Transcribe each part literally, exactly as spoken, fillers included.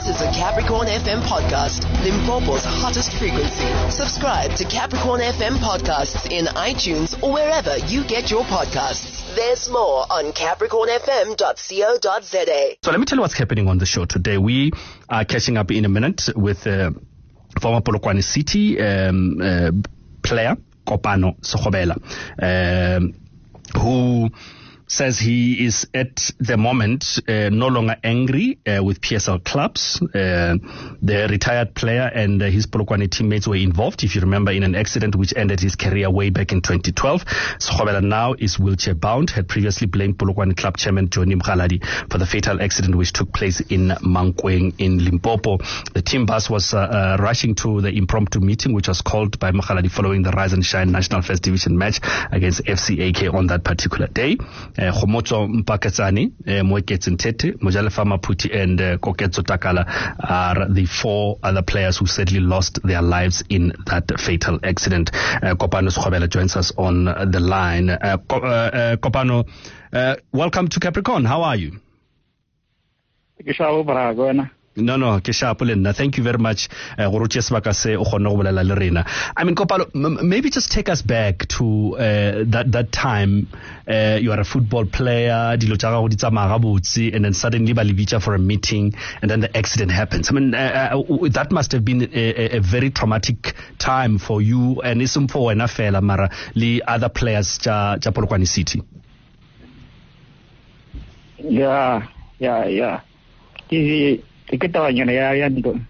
This is a Capricorn F M podcast, Limpopo's hottest frequency. Subscribe to Capricorn F M podcasts in iTunes or wherever you get your podcasts. There's more on capricorn f m dot co dot z a. So let me tell you what's happening on the show today. We are catching up in a minute with uh, former Polokwane City um, uh, player Kopano Sekgobela, um, who says he is at the moment uh, no longer angry uh, with P S L clubs. Uh, the retired player and uh, his Polokwane teammates were involved, if you remember, in an accident which ended his career way back in twenty twelve. Sekgobela now is wheelchair bound, had previously blamed Polokwane club chairman Johnny Mkhaladi for the fatal accident which took place in Mankweng in Limpopo. The team bus was uh, uh, rushing to the impromptu meeting which was called by Mkhaladi following the Rise and Shine National First Division match against F C A K on that particular day. Khomotso Mpaketsane, Moeketsi Ntete, Mojalefa Maputi and uh, Koketso Takala are the four other players who sadly lost their lives in that fatal accident. Uh, Kopano Sekgobela joins us on the line. Uh, uh, uh, Kopano, uh, welcome to Capricorn. How are you? No, no, Kesha. Thank you very much. I mean, Kopano, maybe just take us back to uh, that that time. Uh, you are a football player, and then suddenly Balivicha for a meeting, and then the accident happens. I mean, uh, uh, that must have been a, a, a very traumatic time for you, and isn't for enough Mara the other players ja ja Polokwane City. Yeah, yeah, yeah. Mm.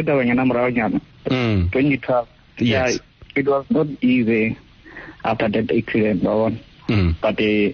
twenty twelve. Yes. Yeah, it was not easy after that accident, mm. but the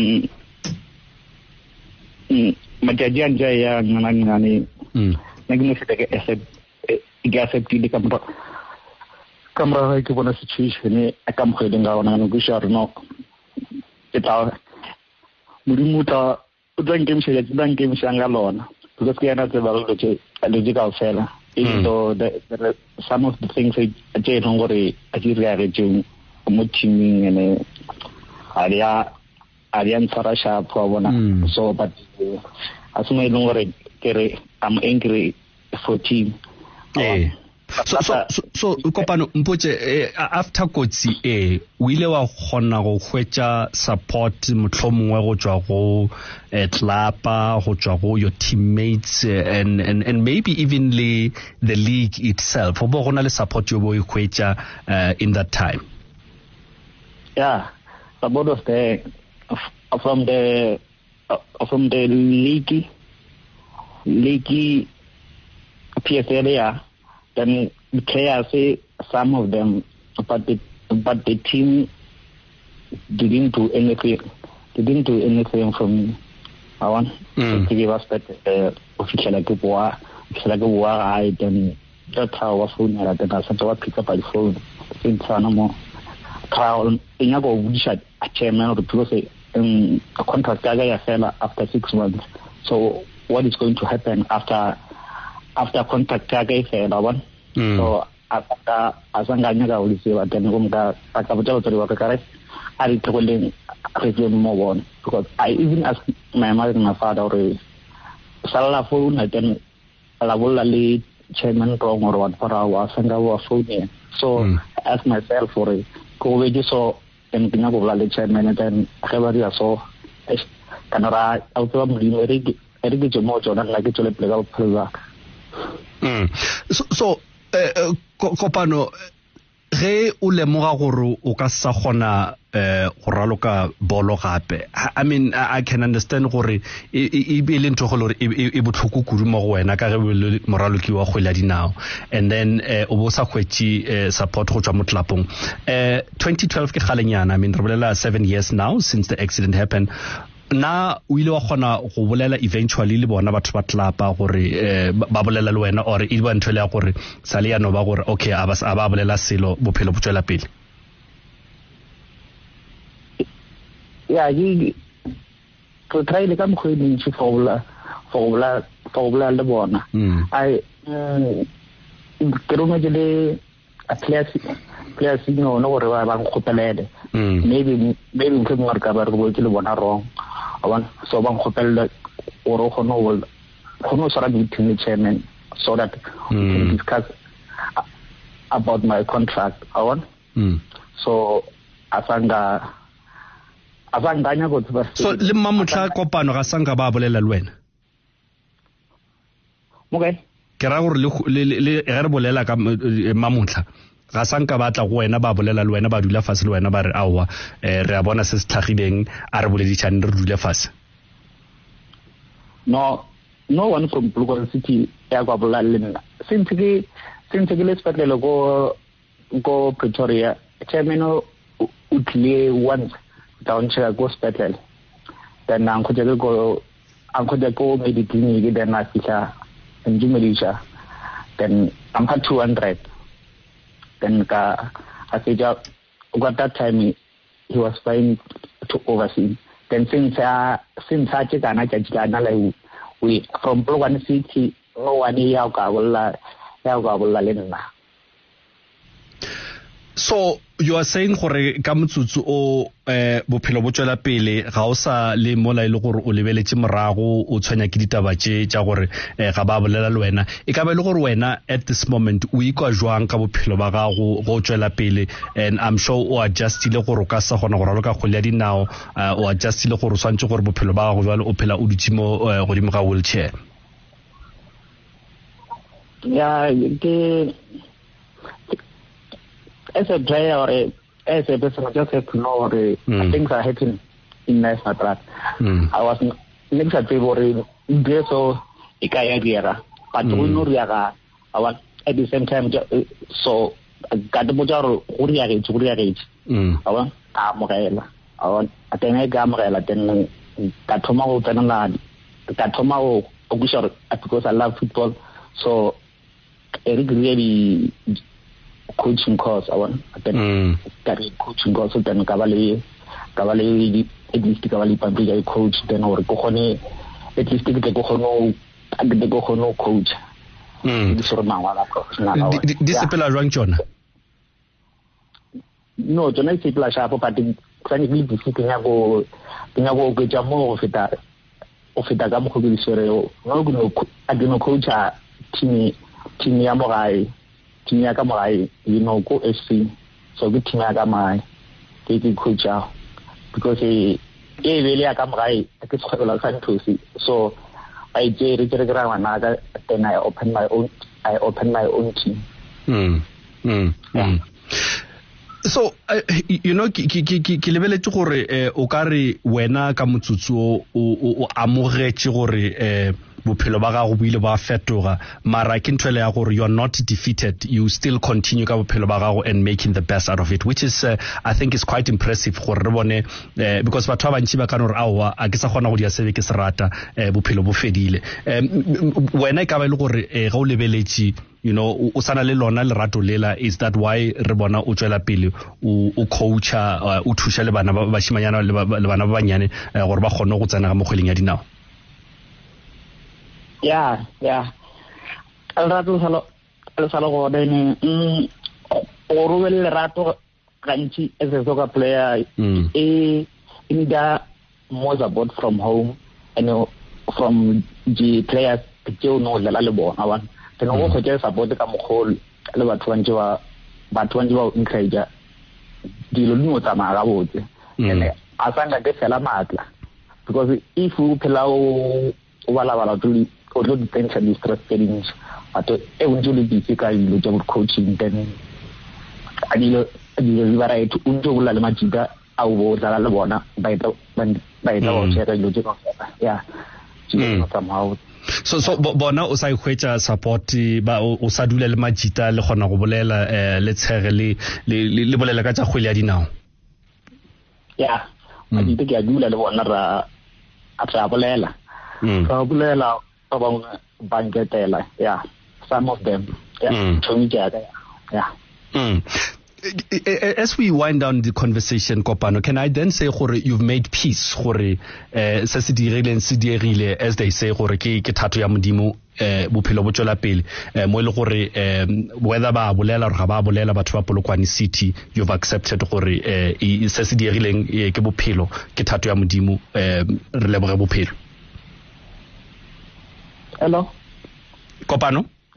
Majajan Jaya Nanani Magnificent accept the camera. Camera, I want a situation. I come heading down and wish or no. It's our Murimuta, drinking, drinking Shangalon. Because we are not a logical seller. Even though the, the, some of the things I did on what I did reaching Muching and Aria Arian Sarasha Provona. So, but as my longer I'm angry for team. Hey. So, so, so, so, Kopano, Mpoche, after Kotsi, eh, wile wa khona go hwetsa support motlhomongwe go tswa go tlapa go tswa go your teammates and and and maybe even the the league itself. Go bona le support yo bo e hwetsa in that time. Yeah, support of the from the uh, from the league league P S L, yeah. Then the players say some of them, but the but the team didn't do anything. Didn't do anything from I want mm. to give us that uh, official like war, official like war. I then that's how I phone that then I sent to pick up my phone. In Sanamo, trial in a go wish a chairman of the process um a contract guy fell after six months. So what is going to happen after? After contact guy failed one, so after Asanganya will see what then Gumga Akabuto to work correct. I told him resume more one because I even asked my mother and my father already. Salah phone, I then Lavulali chairman wrong or what for our Sangawa phone. So mm. I asked myself for a go with you so and Pinagulali chairman and then Havaria so Canara outcome, you know, Eric Jomo, not like it to play out play. Mm. So, so uh, Kopano, ge o lemoga gore o ka sa gona uh, go raloka bolo gape. I mean, I, I can understand gore e e be le ntho gore e botlhoko kudu mo go wena ka ge moraloki wa kgwele dinao, and then o bo sa khwetsi support go tswa mo tlapong. Uh, twenty twelve ke galenyana. I mean, re bolela seven years now since the accident happened. Na o ile wa gona go bolela eventually le bona batho ba tlapa gore ba bolela le wena or e ba ntwele ya gore sale ya no ba gore okay a ba a ba bolela selo bophelo bo tswela pele? Yeah, you to try le ka mkhwedi ntse foula foula foula le bona. I ke roma jele a players players no no gore ba ba ngopelele. Maybe maybe ke mo ka ba go ke le bona wrong. I want so bang khopelle oro khono wol khono sara meeting chairman so that mm. we can discuss uh, about my contract. I want. Mm. So asanga asanga nya go tsa. So le mamutla kopano ga sanga ba bolela le wena. Okay. Ke ra gore le le re bolela ka mamutla ga sanka batla go wena ba bolela le wena ba dula fase le wena ba re awa re a bona se se tlhagileng a re boleditšane re dule fase. No, no one from Polokwane City ya kwa bolela le nna. Since ke since ke le sepetlele go go Pretoria, chairman o tlile once down to go sepetlele. Then ang khotse go ang khotse go medicine then a fitla and Jumelisha. Then I'm had two hundred. Then ka I said at that time he, he was trying to oversee. Then since uh, since I check and I check like we from Polokwane City no one ya ka bolla ya ka bolla le nna. So you are saying gore ka motsotso o eh bophelo bo tswela pele ga o sa le mola ile gore o lebeletse morago o tshwanya ke ditaba tše tša gore ga ba bolela le wena e ka ba le gore wena at this moment o ikwa jwang ka bophelo ba gago go tswela pele and I'm sure o adjustile gore ka sa gona gore ka kgole ya dinao o adjustile gore swantse gore bophelo ba gago jwale o phela o dutse mo godimo ga wheelchair. Yeah, ke as a player or a, as a person, I just have to know what mm. things are happening in life like that. Mm. I was next at February, so ikaya diara, but we know diara. I was at the same time, so got the bojaro uriage to uriage. I want Amorella. I want a ten gamrella, then got tomorrow, then a lad, got tomorrow, because I love football, so Eric really. Coaching course I want then carry coaching course then Cavalli Cavalli at least Cavalli public coach then or Kohone at least the Kohono the Kohono coach. Discipline rank John. No, John is people sharp but frankly the sitting go go get a more of it of it agam Hobilisore no I do no coach a Tini Tini Amorai Tiniaka Mai, you know, go S C, so good Tiniaka Mai, take it coach out. Because he really a Gamrai, I could quite a country. So I did it another, then I opened my own, I opened my own team. Mm. Mm. Yeah. Mm. So uh, you know ki ki ki ki lebeletse gore eh o ka re wena ka motsotso o o amogetse gore eh bophelo ba gago buile ba fetoga mara ke ntwele ya gore you are not defeated, you still continue ka bophelo ba gago and making the best out of it, which is uh, I think is quite impressive gore re bone uh, because batho ba bantsi ba ka no re awa a ke sa gona go dia sebe ke serata uh, bophelo bo fedile um, wena e ka ba ile gore uh, ga o lebeletse you know o sana le lona le rato lela, is that why re bona o tswela pele o o coacha uh, o thusha le bana ba shimanyana le bana ba banyane uh, gore ba gone go tsena ga mogweleng ya dinao? Yeah, yeah. El rato salo el salo go dene mm o rubel el rato kanchi as a soccer player mm. e in the most about from home and uh, from the players you know la le bona wa teno go go tsa support ka mogolo le batho ba ntwa batho ba ntwa encourage dilo di mo tsamaya ga botse ene a sanga ke fela matla because if you phela o wala wala tuli o lo detention distress settings ato e unjuli bifika ilo job coaching then adilo adilo libara etu unjula le majida au bo dala le bona ba ita ba ita o share ilo job yeah somehow. So so bona o sa ikhwetsa support ba o sa dula le majita le gona go bolela eh le tshege le le bolela ka tsa kgwele ya dinao? Yeah, majita ke a dula le bona ra a tsa bolela ra bolela about bangetela, yeah, some of them, yeah, mm. yeah. Mm. As we wind down the conversation, Kopano, can I then say, gore you've made peace, gore se se dirileng se dirile, as they say, gore ke ke thato ya modimo bophelo bo tswela pele mo ile gore whether ba bolela re ga ba bolela batho ba Polokwane City, you've accepted gore se se dirileng ke bophelo ke thato ya modimo, re leboge bophelo. Hello. Kopano?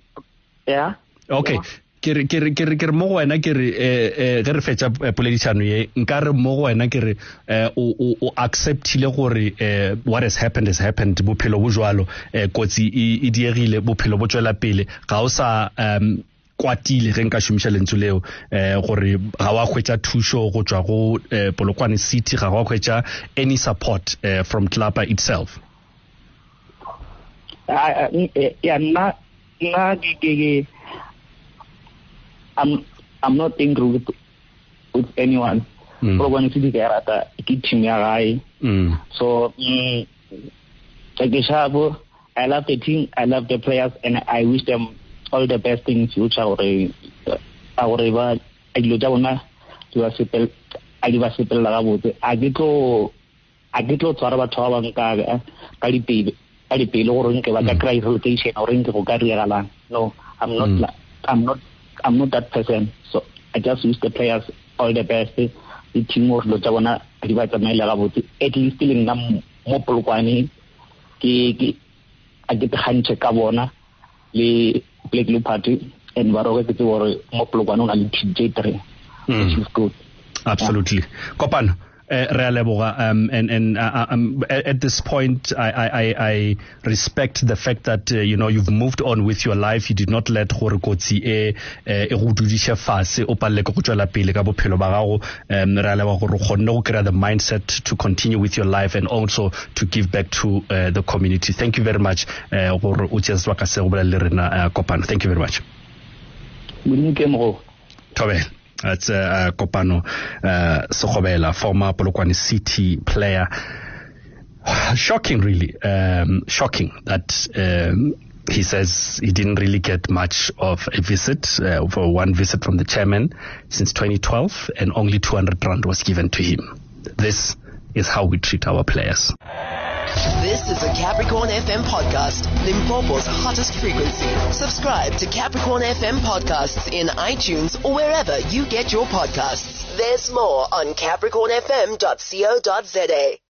Yeah. Okay. ke re ke re ke re ke re mo go wena ke re eh ge re fetsa poledišano ye nka re mo go wena ke re o o acceptile gore eh what has happened has happened bophelo bo jwalo eh kotsi e diegile bophelo bo tswela pele ga o sa um kwatile ge nka šomiša lentso leo eh gore ga wa khwetša thušo go tswa go Polokwane City ga wa khwetša any support uh, from Tlapa itself. uh, yeah na na ke I'm I'm not angry with with anyone. Polokwane City ke rata ke team ya gae. So mm, I love the team, I love the players, and I wish them all the best in future. Or or ba I lo jabona wa sepel a di ba sepel la botse a ke tlo a ke tlo tsara batho ba bang ka ka dipele ka dipele gore nke ba ka cry rotation or nke go ka regalang. No, I'm not mm. I'm not I'm not that person. So I just wish the players all the best. The team of Lojabona, at least still in them more Polokwane, I get the hand check abona, the Black Blue Party, and Varoga more Polokwane and J three, which is good. Absolutely. Yeah. Kopan. Uh, um, and and uh, um, at this point, I, I, I respect the fact that uh, you know you've moved on with your life. You did not let gore kotsi e e go dudisha fase o palle go tswela pele ka bophelo ba gago. Um re leba gore kgonne go kry the mindset to continue with your life and also to give back to uh, the community. Thank you very much gore o tsetswa ka se go bolela le rena Kopano. Thank you very much. Tobel. That's uh, Kopano uh, Sekgobela, former Polokwane City player. Shocking, really. Um, shocking that um, he says he didn't really get much of a visit, uh, for one visit from the chairman since twenty twelve, and only two hundred rand was given to him. This is how we treat our players. This is a Capricorn F M podcast, Limpopo's hottest frequency. Subscribe to Capricorn F M podcasts in iTunes or wherever you get your podcasts. There's more on capricorn f m dot co dot za.